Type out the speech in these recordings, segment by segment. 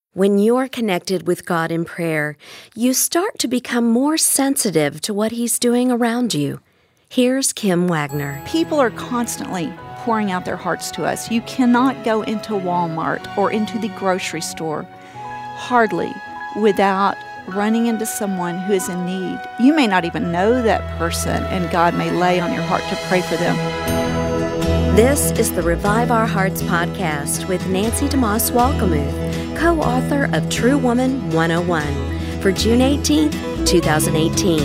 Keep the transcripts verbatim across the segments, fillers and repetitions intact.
When you're connected with God in prayer, you start to become more sensitive to what He's doing around you. Here's Kim Wagner. People are constantly pouring out their hearts to us. You cannot go into Walmart or into the grocery store, hardly, without running into someone who is in need. You may not even know that person, and God may lay on your heart to pray for them. This is the Revive Our Hearts podcast with Nancy DeMoss Walkemuth, co-author of True Woman one oh one, for June eighteenth, twenty eighteen.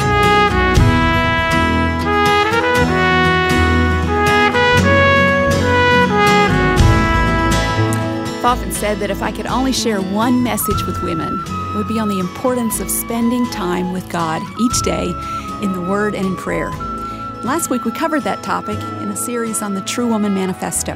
I've often said that if I could only share one message with women, it would be on the importance of spending time with God each day in the Word and in prayer. Last week we covered that topic in a series on the True Woman Manifesto.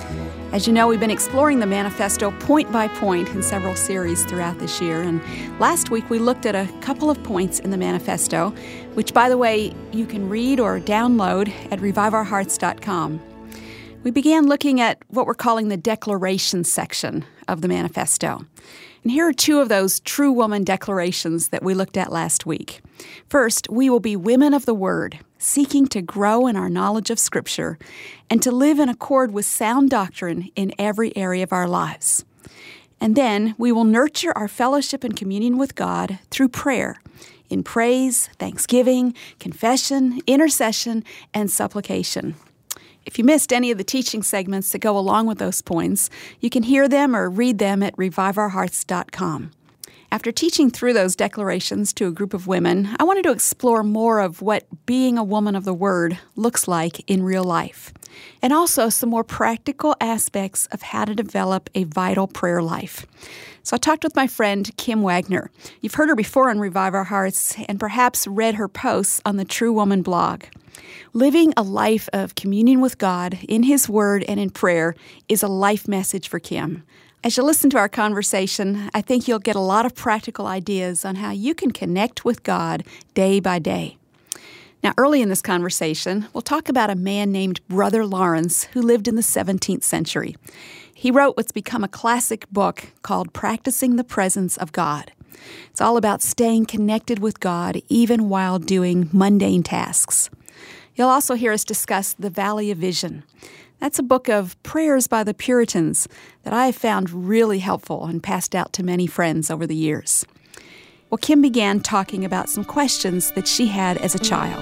As you know, we've been exploring the manifesto point by point in several series throughout this year, and last week we looked at a couple of points in the manifesto, which, by the way, you can read or download at revive our hearts dot com. We began looking at what we're calling the declaration section of the manifesto. And here are two of those true woman declarations that we looked at last week. First, we will be women of the Word, seeking to grow in our knowledge of Scripture and to live in accord with sound doctrine in every area of our lives. And then we will nurture our fellowship and communion with God through prayer, in praise, thanksgiving, confession, intercession, and supplication. If you missed any of the teaching segments that go along with those points, you can hear them or read them at revive our hearts dot com. After teaching through those declarations to a group of women, I wanted to explore more of what being a woman of the Word looks like in real life, and also some more practical aspects of how to develop a vital prayer life. So I talked with my friend Kim Wagner. You've heard her before on Revive Our Hearts and perhaps read her posts on the True Woman blog. Living a life of communion with God in His Word and in prayer is a life message for Kim. As you listen to our conversation, I think you'll get a lot of practical ideas on how you can connect with God day by day. Now, early in this conversation, we'll talk about a man named Brother Lawrence who lived in the seventeenth century. He wrote what's become a classic book called Practicing the Presence of God. It's all about staying connected with God even while doing mundane tasks. You'll also hear us discuss The Valley of Vision. That's a book of prayers by the Puritans that I have found really helpful and passed out to many friends over the years. Well, Kim began talking about some questions that she had as a child.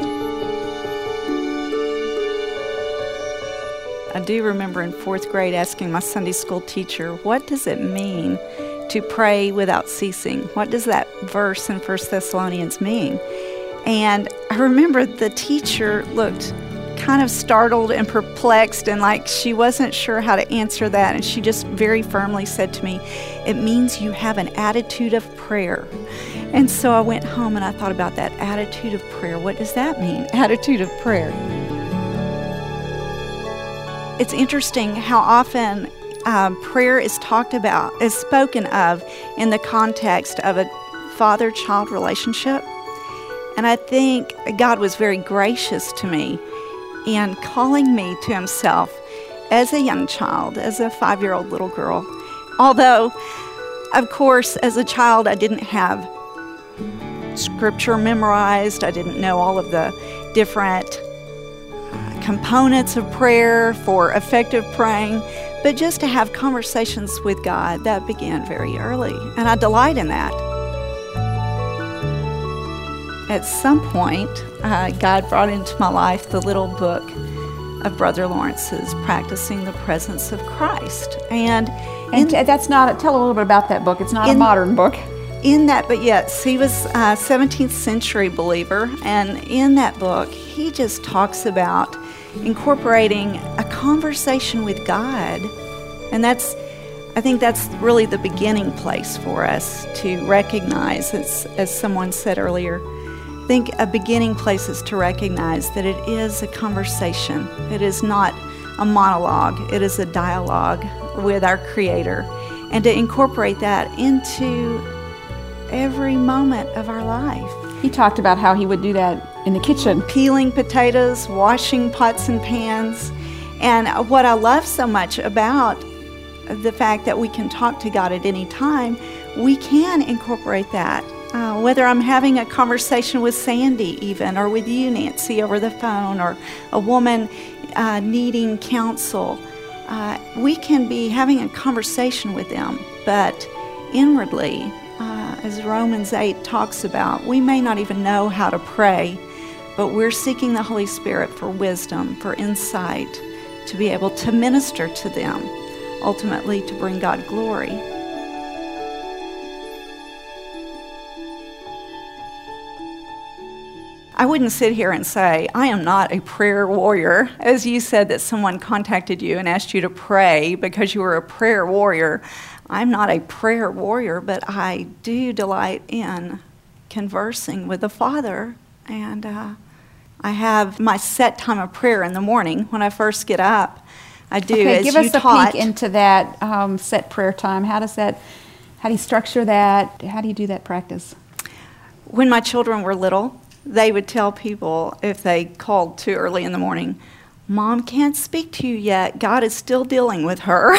I do remember in fourth grade asking my Sunday school teacher, what does it mean to pray without ceasing? What does that verse in First Thessalonians mean? And I remember the teacher looked kind of startled and perplexed and like she wasn't sure how to answer that. And she just very firmly said to me, it means you have an attitude of prayer. And so I went home and I thought about that attitude of prayer. What does that mean? Attitude of prayer. It's interesting how often um, prayer is talked about, is spoken of in the context of a father-child relationship. And I think God was very gracious to me in calling me to Himself as a young child, as a five-year-old little girl. Although, of course, as a child, I didn't have Scripture memorized. I didn't know all of the different uh, components of prayer for effective praying. But just to have conversations with God, that began very early. And I delight in that. At some point, uh, God brought into my life the little book of Brother Lawrence's, Practicing the Presence of Christ. And, and in, that's not, tell a little bit about that book. It's not in, a modern book. In that, but yes, he was a seventeenth century believer. And in that book, he just talks about incorporating a conversation with God. And that's, I think that's really the beginning place for us to recognize, as, as someone said earlier, I think a beginning place is to recognize that it is a conversation. It is not a monologue. It is a dialogue with our Creator. And to incorporate that into every moment of our life. He talked about how he would do that in the kitchen. Peeling potatoes, washing pots and pans. And what I love so much about the fact that we can talk to God at any time, we can incorporate that. Uh, whether I'm having a conversation with Sandy even, or with you, Nancy, over the phone, or a woman uh, needing counsel, uh, we can be having a conversation with them, but inwardly, uh, as Romans eight talks about, we may not even know how to pray, but we're seeking the Holy Spirit for wisdom, for insight, to be able to minister to them, ultimately to bring God glory. I wouldn't sit here and say, I am not a prayer warrior. As you said that someone contacted you and asked you to pray because you were a prayer warrior. I'm not a prayer warrior, but I do delight in conversing with the Father. And uh, I have my set time of prayer in the morning when I first get up. I do, okay, as give you us a taught. peek into that um, set prayer time. How does that, how do you structure that? How do you do that practice? When my children were little, they would tell people if they called too early in the morning, Mom can't speak to you yet. God is still dealing with her.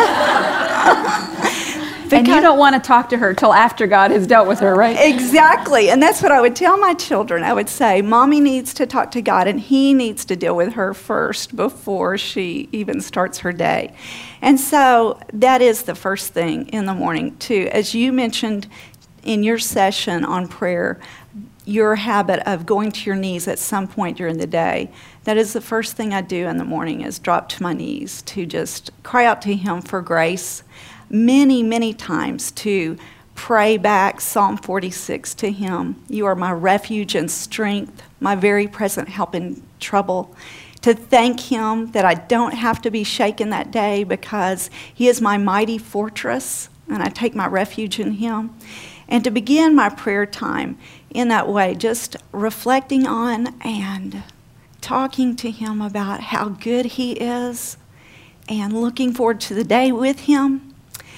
And you don't want to talk to her till after God has dealt with her, right? Exactly. And that's what I would tell my children. I would say, Mommy needs to talk to God, and He needs to deal with her first before she even starts her day. And so that is the first thing in the morning, too. As you mentioned in your session on prayer, your habit of going to your knees at some point during the day, that is the first thing I do in the morning, is drop to my knees to just cry out to Him for grace. Many, many times to pray back Psalm forty-six to Him. You are my refuge and strength, my very present help in trouble. To thank Him that I don't have to be shaken that day because He is my mighty fortress and I take my refuge in Him. And to begin my prayer time in that way, just reflecting on and talking to Him about how good He is and looking forward to the day with Him.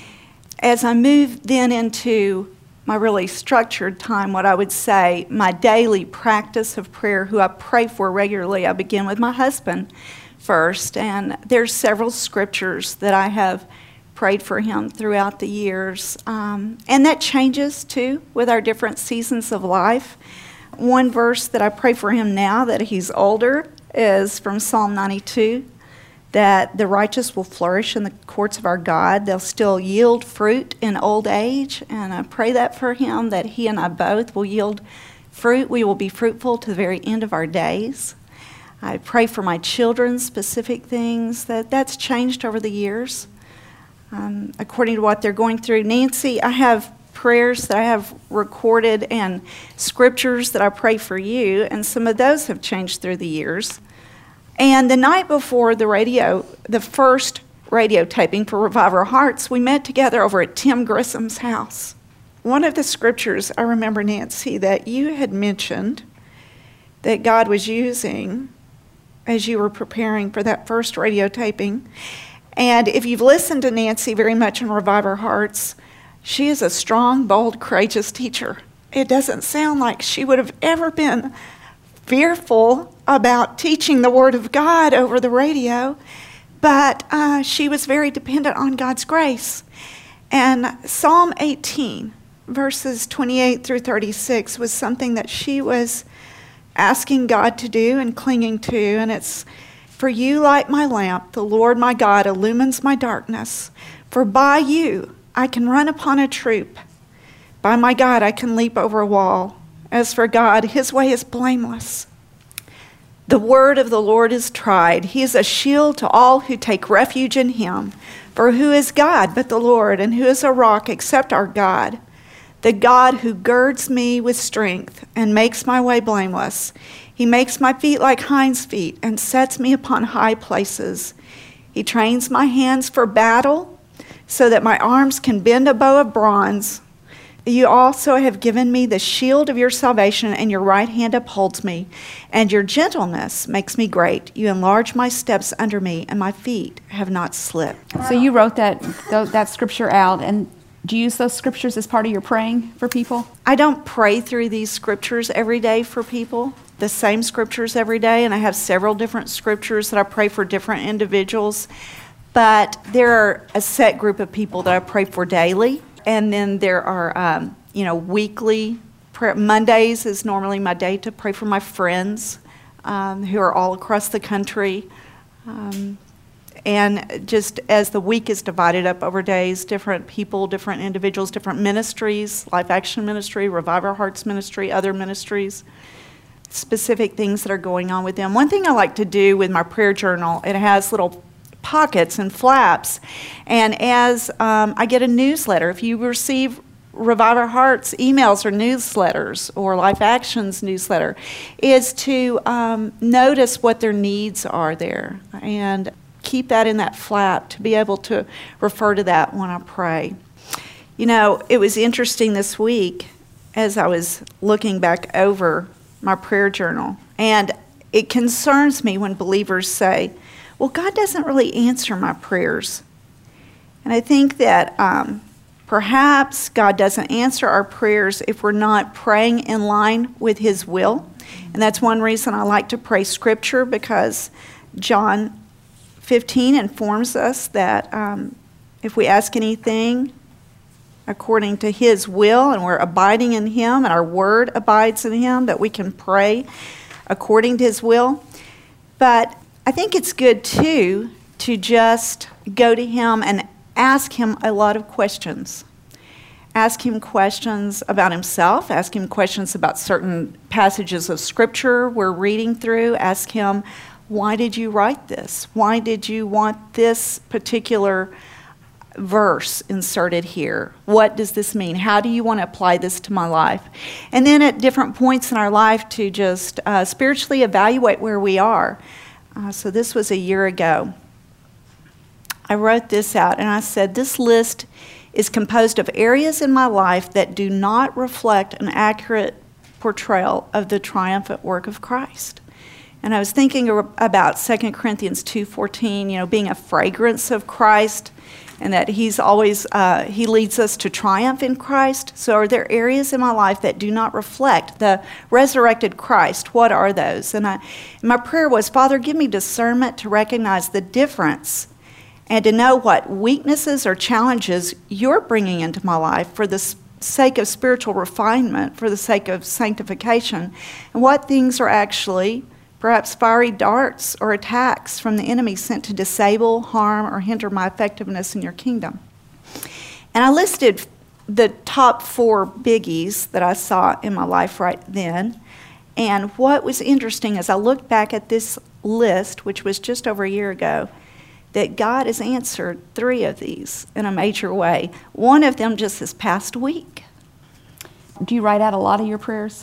As I move then into my really structured time, what I would say, my daily practice of prayer, who I pray for regularly, I begin with my husband first. And there's several scriptures that I have prayed for him throughout the years. Um, and that changes, too, with our different seasons of life. One verse that I pray for him now that he's older is from Psalm ninety-two, that the righteous will flourish in the courts of our God. They'll still yield fruit in old age. And I pray that for him, that he and I both will yield fruit. We will be fruitful to the very end of our days. I pray for my children, specific things. That that's changed over the years, um, according to what they're going through. Nancy, I have prayers that I have recorded and scriptures that I pray for you, and some of those have changed through the years. And the night before the radio, the first radio taping for Revive Our Hearts, we met together over at Tim Grissom's house. One of the scriptures I remember, Nancy, that you had mentioned that God was using as you were preparing for that first radio taping. And if you've listened to Nancy very much in Revive Our Hearts, she is a strong, bold, courageous teacher. It doesn't sound like she would have ever been fearful about teaching the Word of God over the radio, but uh, she was very dependent on God's grace. And Psalm eighteen, verses twenty-eight through thirty-six, was something that she was asking God to do and clinging to, and it's, "For you light my lamp, the Lord my God illumines my darkness. For by you I can run upon a troop. By my God I can leap over a wall. As for God, His way is blameless. The word of the Lord is tried. He is a shield to all who take refuge in Him. For who is God but the Lord, and who is a rock except our God? The God who girds me with strength and makes my way blameless. He makes my feet like hinds' feet and sets me upon high places. He trains my hands for battle so that my arms can bend a bow of bronze. You also have given me the shield of your salvation, and your right hand upholds me, and your gentleness makes me great. You enlarge my steps under me, and my feet have not slipped." So you wrote that that scripture out, and do you use those scriptures as part of your praying for people? I don't pray through these scriptures every day for people, the same scriptures every day, and I have several different scriptures that I pray for different individuals. But there are a set group of people that I pray for daily, and then there are, um, you know, weekly prayer. Mondays is normally my day to pray for my friends um, who are all across the country. Um, and just as the week is divided up over days, different people, different individuals, different ministries, Life Action Ministry, Revive Our Hearts Ministry, other ministries, specific things that are going on with them. One thing I like to do with my prayer journal, it has little pockets and flaps, and as um, I get a newsletter, if you receive Revive Our Hearts emails or newsletters or Life Actions newsletter, is to um, notice what their needs are there and keep that in that flap to be able to refer to that when I pray. You know, it was interesting this week as I was looking back over my prayer journal, and it concerns me when believers say, well, God doesn't really answer my prayers. And I think that um, perhaps God doesn't answer our prayers if we're not praying in line with His will. And that's one reason I like to pray Scripture, because John fifteen informs us that um, if we ask anything according to His will and we're abiding in Him and our word abides in Him, that we can pray according to His will. But I think it's good, too, to just go to Him and ask Him a lot of questions. Ask Him questions about Himself. Ask Him questions about certain passages of Scripture we're reading through. Ask Him, why did you write this? Why did you want this particular verse inserted here? What does this mean? How do you want to apply this to my life? And then at different points in our life to just uh, spiritually evaluate where we are. Uh, so this was a year ago. I wrote this out and I said, this list is composed of areas in my life that do not reflect an accurate portrayal of the triumphant work of Christ. And I was thinking about Second Corinthians two fourteen, you know, being a fragrance of Christ, and that He's always, uh, He leads us to triumph in Christ. So are there areas in my life that do not reflect the resurrected Christ? What are those? And I, my prayer was, Father, give me discernment to recognize the difference and to know what weaknesses or challenges You're bringing into my life for the sake of spiritual refinement, for the sake of sanctification, and what things are actually perhaps fiery darts or attacks from the enemy sent to disable, harm, or hinder my effectiveness in Your kingdom. And I listed the top four biggies that I saw in my life right then. And what was interesting as I looked back at this list, which was just over a year ago, that God has answered three of these in a major way. One of them just this past week. Do you write out a lot of your prayers?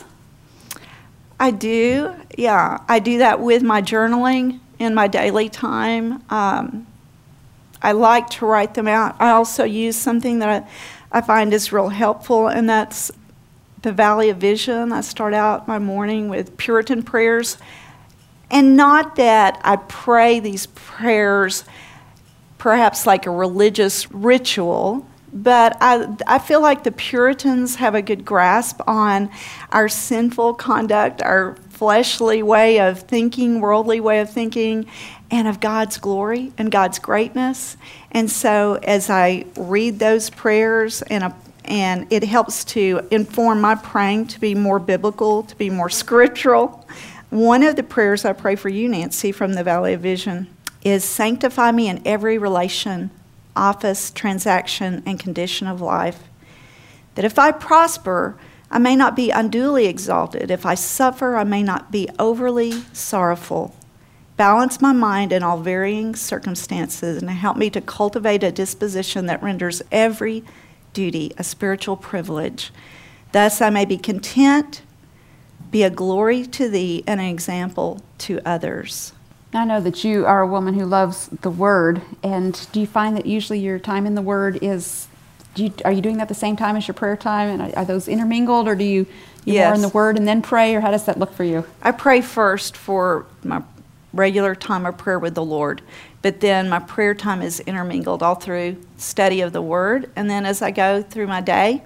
I do, yeah. I do that with my journaling in my daily time. Um, I like to write them out. I also use something that I, I find is real helpful, and that's the Valley of Vision. I start out my morning with Puritan prayers. And not that I pray these prayers perhaps like a religious ritual, but I, I feel like the Puritans have a good grasp on our sinful conduct, our fleshly way of thinking, worldly way of thinking, and of God's glory and God's greatness. And so as I read those prayers, and, a, and it helps to inform my praying to be more biblical, to be more scriptural. One of the prayers I pray for you, Nancy, from the Valley of Vision is, sanctify me in every relation, office, transaction, and condition of life, that if I prosper, I may not be unduly exalted. If I suffer, I may not be overly sorrowful. Balance my mind in all varying circumstances and help me to cultivate a disposition that renders every duty a spiritual privilege. Thus I may be content, be a glory to Thee, and an example to others. I know that you are a woman who loves the Word, and do you find that usually your time in the Word is, do you, are you doing that at the same time as your prayer time, and are, are those intermingled, or do you, you yes. more in the Word and then pray, or how does that look for you? I pray first for my regular time of prayer with the Lord, but then my prayer time is intermingled all through study of the Word, and then as I go through my day,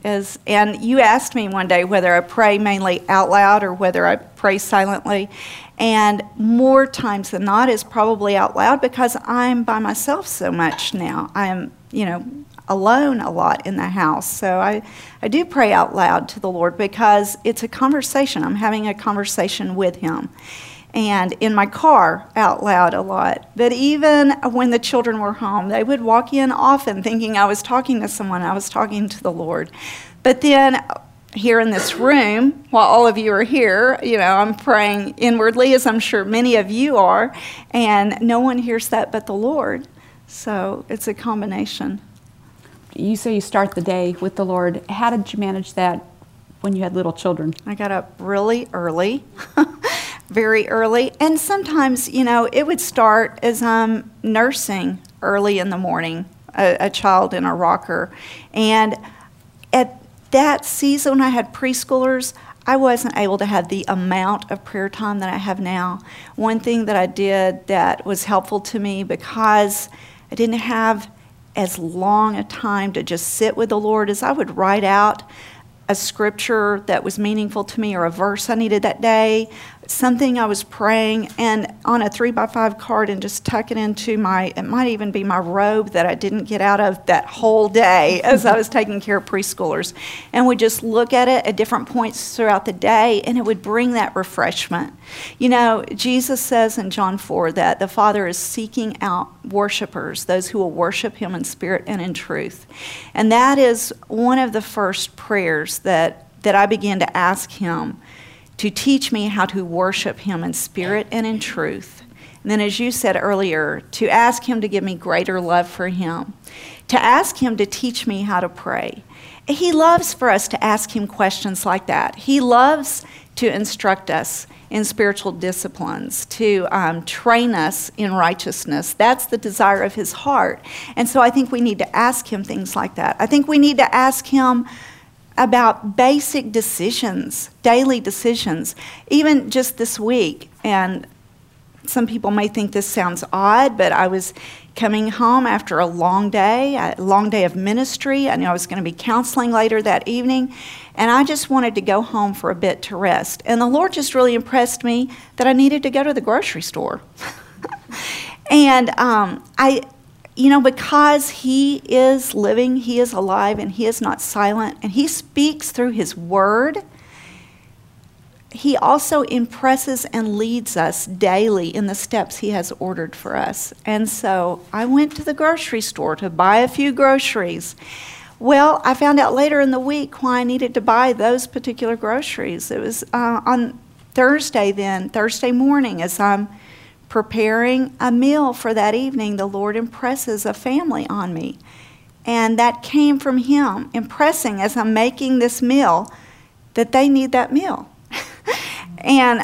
As, and you asked me one day whether I pray mainly out loud or whether I pray silently. And more times than not is probably out loud because I'm by myself so much now. I'm, you know, alone a lot in the house. So I, I do pray out loud to the Lord because it's a conversation. I'm having a conversation with Him. And in my car, out loud a lot. But even when the children were home, they would walk in often thinking I was talking to someone. I was talking to the Lord. But then here in this room, while all of you are here, you know, I'm praying inwardly, as I'm sure many of you are, and no one hears that but the Lord. So it's a combination. You say you start the day with the Lord. How did you manage that when you had little children? I got up really early. Very early, and sometimes, you know, it would start as I'm nursing early in the morning, a, a child in a rocker. And at that season when I had preschoolers, I wasn't able to have the amount of prayer time that I have now. One thing that I did that was helpful to me, because I didn't have as long a time to just sit with the Lord, is I would write out a scripture that was meaningful to me or a verse I needed that day, something I was praying, and on a three by five card, and just tuck it into my, it might even be my robe that I didn't get out of that whole day as I was taking care of preschoolers. And we just look at it at different points throughout the day, and it would bring that refreshment. You know, Jesus says in John four that the Father is seeking out worshipers, those who will worship Him in spirit and in truth. And that is one of the first prayers that, that I began to ask Him, to teach me how to worship Him in spirit and in truth. And then, as you said earlier, to ask Him to give me greater love for Him, to ask Him to teach me how to pray. He loves for us to ask Him questions like that. He loves to instruct us in spiritual disciplines, to um, train us in righteousness. That's the desire of His heart. And so I think we need to ask Him things like that. I think we need to ask Him about basic decisions, daily decisions, even just this week. And some people may think this sounds odd, but I was coming home after a long day, a long day of ministry. I knew I was going to be counseling later that evening, and I just wanted to go home for a bit to rest. And the Lord just really impressed me that I needed to go to the grocery store. and um, I... You know, because He is living, He is alive, and He is not silent, and He speaks through His Word, He also impresses and leads us daily in the steps He has ordered for us. And so I went to the grocery store to buy a few groceries. Well, I found out later in the week why I needed to buy those particular groceries. It was uh, on Thursday then, Thursday morning, as I'm preparing a meal for that evening, the Lord impresses a family on me. And that came from Him impressing, as I'm making this meal, that they need that meal. And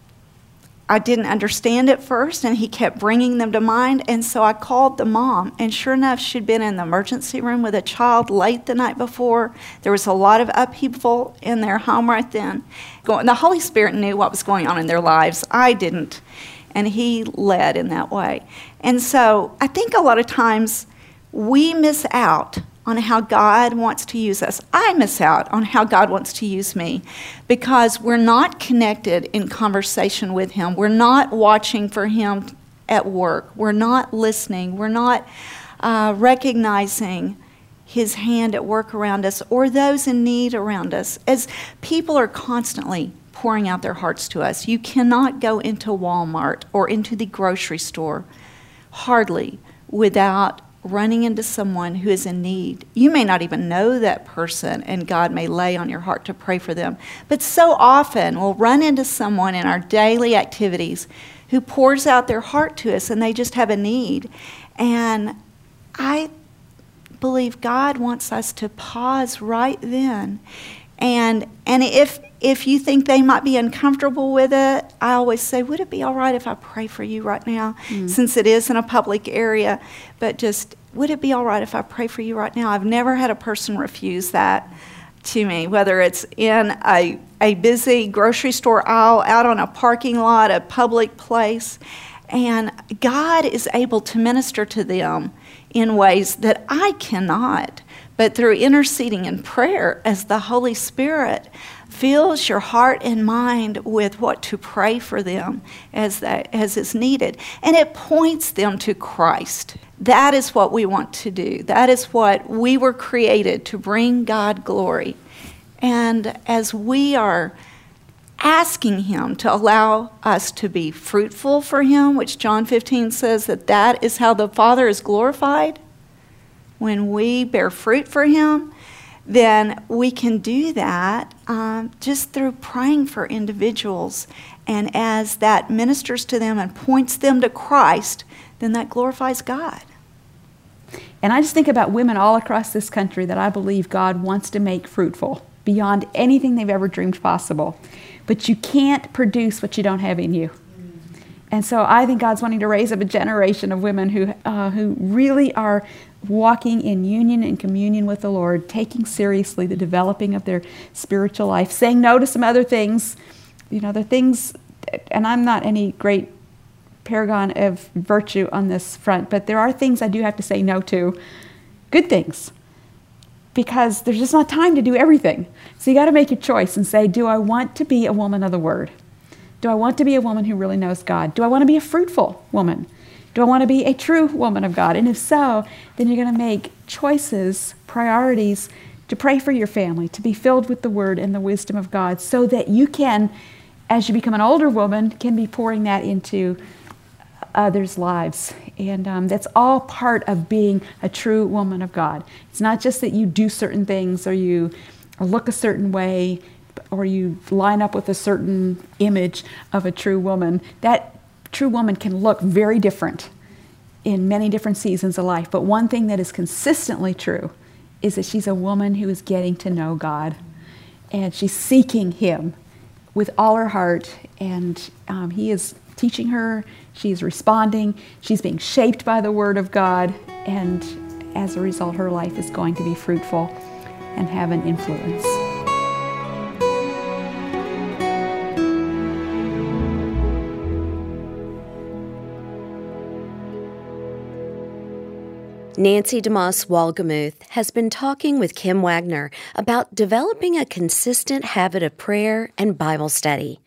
I didn't understand at first, and He kept bringing them to mind. And so I called the mom, and sure enough, she'd been in the emergency room with a child late the night before. There was a lot of upheaval in their home right then. The Holy Spirit knew what was going on in their lives. I didn't. And He led in that way. And so I think a lot of times we miss out on how God wants to use us. I miss out on how God wants to use me because we're not connected in conversation with Him. We're not watching for Him at work. We're not listening. We're not uh, recognizing His hand at work around us or those in need around us, as people are constantly pouring out their hearts to us. You cannot go into Walmart or into the grocery store, hardly, without running into someone who is in need. You may not even know that person, and God may lay on your heart to pray for them. But so often we'll run into someone in our daily activities who pours out their heart to us, and they just have a need. And I believe God wants us to pause right then. And and if if you think they might be uncomfortable with it, I always say, would it be all right if I pray for you right now, mm. since it is in a public area? But just, would it be all right if I pray for you right now? I've never had a person refuse that to me, whether it's in a, a busy grocery store aisle, out on a parking lot, a public place. And God is able to minister to them in ways that I cannot, but through interceding in prayer as the Holy Spirit fills your heart and mind with what to pray for them as that as is needed. And it points them to Christ. That is what we want to do. That is what we were created to bring God glory. And as we are asking him to allow us to be fruitful for him, which John fifteen says that that is how the Father is glorified, when we bear fruit for him, then we can do that um, just through praying for individuals. And as that ministers to them and points them to Christ, then that glorifies God. And I just think about women all across this country that I believe God wants to make fruitful beyond anything they've ever dreamed possible. But you can't produce what you don't have in you. And so I think God's wanting to raise up a generation of women who uh, who really are walking in union and communion with the Lord, taking seriously the developing of their spiritual life, saying no to some other things. You know, the things, and I'm not any great paragon of virtue on this front, but there are things I do have to say no to, good things, because there's just not time to do everything. So you got to make your choice and say, do I want to be a woman of the Word? Do I want to be a woman who really knows God? Do I want to be a fruitful woman? Do I want to be a true woman of God? And if so, then you're going to make choices, priorities, to pray for your family, to be filled with the Word and the wisdom of God, so that you can, as you become an older woman, can be pouring that into others' lives. And um, that's all part of being a true woman of God. It's not just that you do certain things or you or look a certain way or you line up with a certain image of a true woman. That true woman can look very different in many different seasons of life. But one thing that is consistently true is that she's a woman who is getting to know God. And she's seeking Him with all her heart. And um, He is teaching her. She's responding. She's being shaped by the Word of God. And as a result, her life is going to be fruitful and have an influence. Nancy DeMoss Wolgemuth has been talking with Kim Wagner about developing a consistent habit of prayer and Bible study.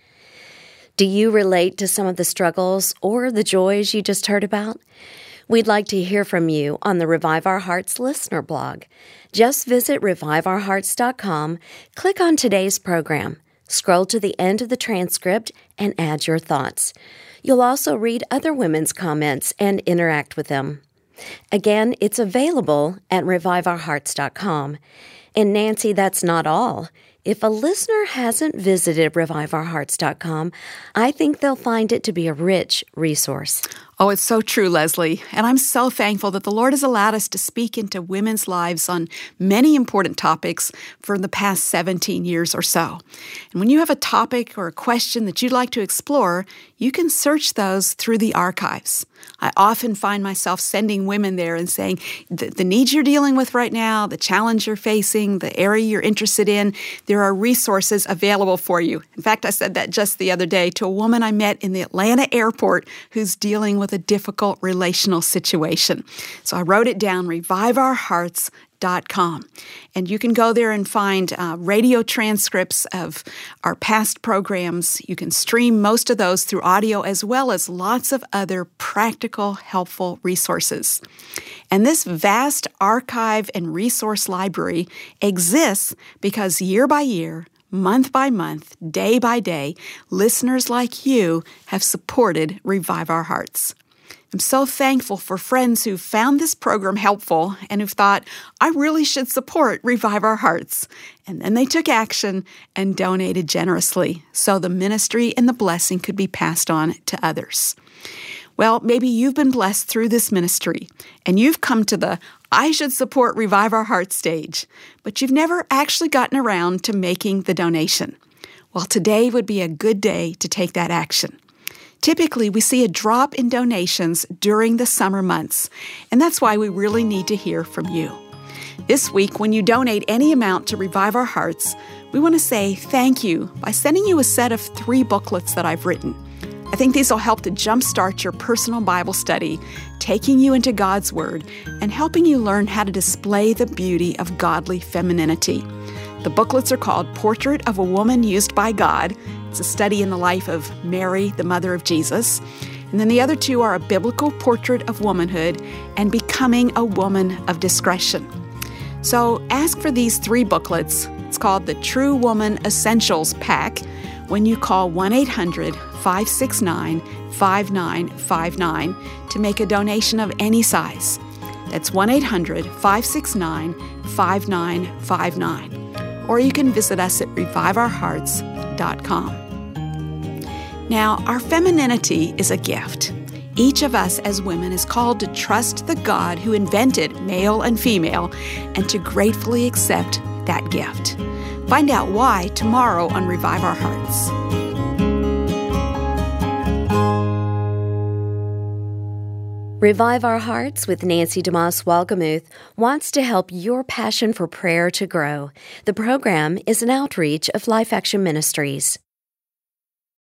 Do you relate to some of the struggles or the joys you just heard about? We'd like to hear from you on the Revive Our Hearts listener blog. Just visit revive our hearts dot com, click on today's program, scroll to the end of the transcript, and add your thoughts. You'll also read other women's comments and interact with them. Again, it's available at revive our hearts dot com. And Nancy, that's not all. If a listener hasn't visited revive our hearts dot com, I think they'll find it to be a rich resource. Oh, it's so true, Leslie. And I'm so thankful that the Lord has allowed us to speak into women's lives on many important topics for the past seventeen years or so. And when you have a topic or a question that you'd like to explore, you can search those through the archives. I often find myself sending women there and saying, the, the needs you're dealing with right now, the challenge you're facing, the area you're interested in, there are resources available for you. In fact, I said that just the other day to a woman I met in the Atlanta airport who's dealing with a difficult relational situation. So I wrote it down, revive our hearts dot com. And you can go there and find uh, radio transcripts of our past programs. You can stream most of those through audio, as well as lots of other practical, helpful resources. And this vast archive and resource library exists because year by year, month by month, day by day, listeners like you have supported Revive Our Hearts. I'm so thankful for friends who found this program helpful and who've thought, I really should support Revive Our Hearts. And then they took action and donated generously so the ministry and the blessing could be passed on to others. Well, maybe you've been blessed through this ministry and you've come to the I should support Revive Our Hearts stage, but you've never actually gotten around to making the donation. Well, today would be a good day to take that action. Typically, we see a drop in donations during the summer months, and that's why we really need to hear from you. This week, when you donate any amount to Revive Our Hearts, we want to say thank you by sending you a set of three booklets that I've written. I think these will help to jumpstart your personal Bible study, taking you into God's Word and helping you learn how to display the beauty of godly femininity. The booklets are called Portrait of a Woman Used by God. It's a study in the life of Mary, the mother of Jesus. And then the other two are A Biblical Portrait of Womanhood and Becoming a Woman of Discretion. So ask for these three booklets. It's called the True Woman Essentials Pack when you call one eight hundred, five six nine, five nine five nine to make a donation of any size. That's one eight hundred, five six nine, five nine five nine. Or you can visit us at revive our hearts dot com. Now, our femininity is a gift. Each of us as women is called to trust the God who invented male and female and to gratefully accept that gift. Find out why tomorrow on Revive Our Hearts. Revive Our Hearts with Nancy DeMoss Wolgemuth wants to help your passion for prayer to grow. The program is an outreach of Life Action Ministries.